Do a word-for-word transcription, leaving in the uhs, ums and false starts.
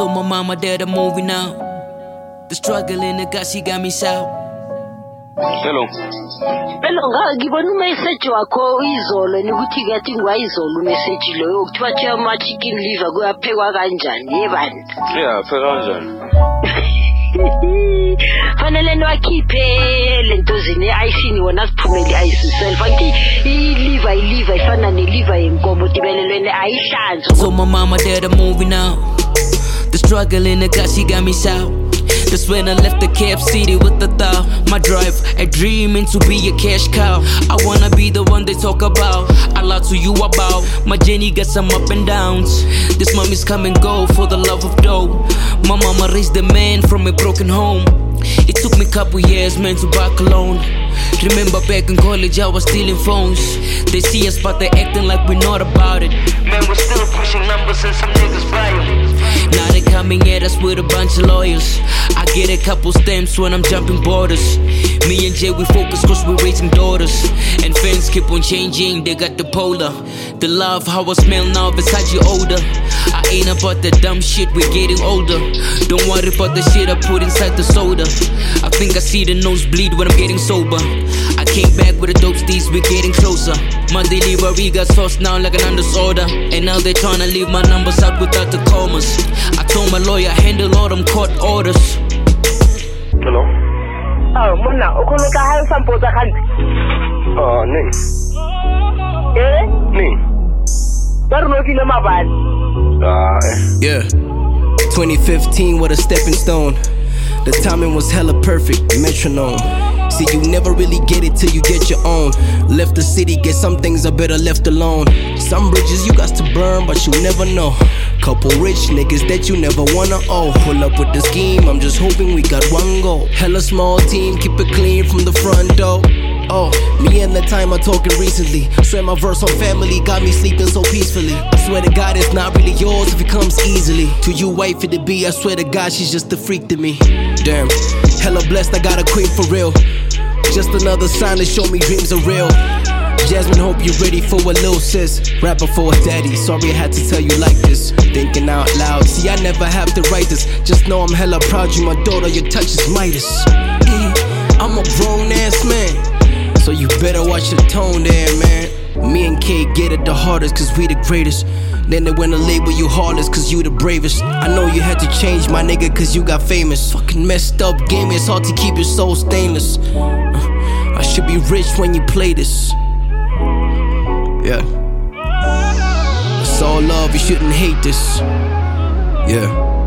told my mama that I'm moving out. The struggle in the got, she got me south. Hello. Hello, ngibona umessage wakho izolo nikuthi ngathi ngwayizolo umessage lo kuthiwa thiya ama chicken liver kuyaphekwa kanjani yebani. Yeah, phekwa kanjani. Fanele niwakhiphe lento zini ayisini wona siphumele ice self angithi I liver I liver ifana ne liver yenkomo tibelelweni ayihlanzo. So my mama that I'm moving out. The struggle in the got, she got me south. That's when I left the Cap City with the thought. My drive, a dreaming to be a cash cow. I wanna be the one they talk about. I lie to you about. My journey got some up and downs. This mommy's come and go for the love of dough. My mama raised a man from a broken home. It took me couple years, man, to buy cologne. Remember back in college, I was stealing phones. They see us, but they acting like we're not about it. Man, we're still pushing numbers and some niggas buy them. Now they coming at us with a bunch of lawyers. I get a couple stamps when I'm jumping borders. Me and Jay, we focus cause we're raising daughters. And fans keep on changing, they got the polar. The love, how I smell now, Versace older. I ain't about the dumb shit, we're getting older. Don't worry about the shit I put inside the soda. I think I see the nosebleed when I'm getting sober. I came back with the dope steez, we're getting closer. My delivery got sauce now like an undersorder. And now they're trying to leave my numbers out without the commas. I told my lawyer, handle all them court orders. Hello? Oh, mona, ukhono ka hayo sample za kanti. Ah, ning. Eh? Ning. Darno kile mabali. Ah, eh. Yeah. twenty fifteen, what a stepping stone. The timing was hella perfect, metronome. See, you never really get it till you get your own. Left the city, guess some things are better left alone. Some bridges you got to burn, but you never know. Couple rich niggas that you never wanna owe. Pull up with the scheme, I'm just hoping we got one goal. Hella small team, keep it clean from the front door. Oh, me and the time are talking recently. Swear my verse on family got me sleeping so peacefully. I swear to God it's not really yours if it comes easily. To you wifey to be, I swear to God she's just a freak to me. Damn, hella blessed I got a queen for real. Just another sign to show me dreams are real. Jasmine, hope you're ready for a little sis. Rapper for a daddy, sorry I had to tell you like this. Thinking out loud, see I never have to write this. Just know I'm hella proud you my daughter, your touch is Midas. I'm a grown ass man, so you better watch your tone there, man. Me and K get it the hardest cause we the greatest. Then they wanna label you heartless cause you the bravest. I know you had to change my nigga cause you got famous. Fucking messed up game, it's hard to keep your soul stainless. uh, I should be rich when you play this. Yeah. It's all love, you shouldn't hate this. Yeah.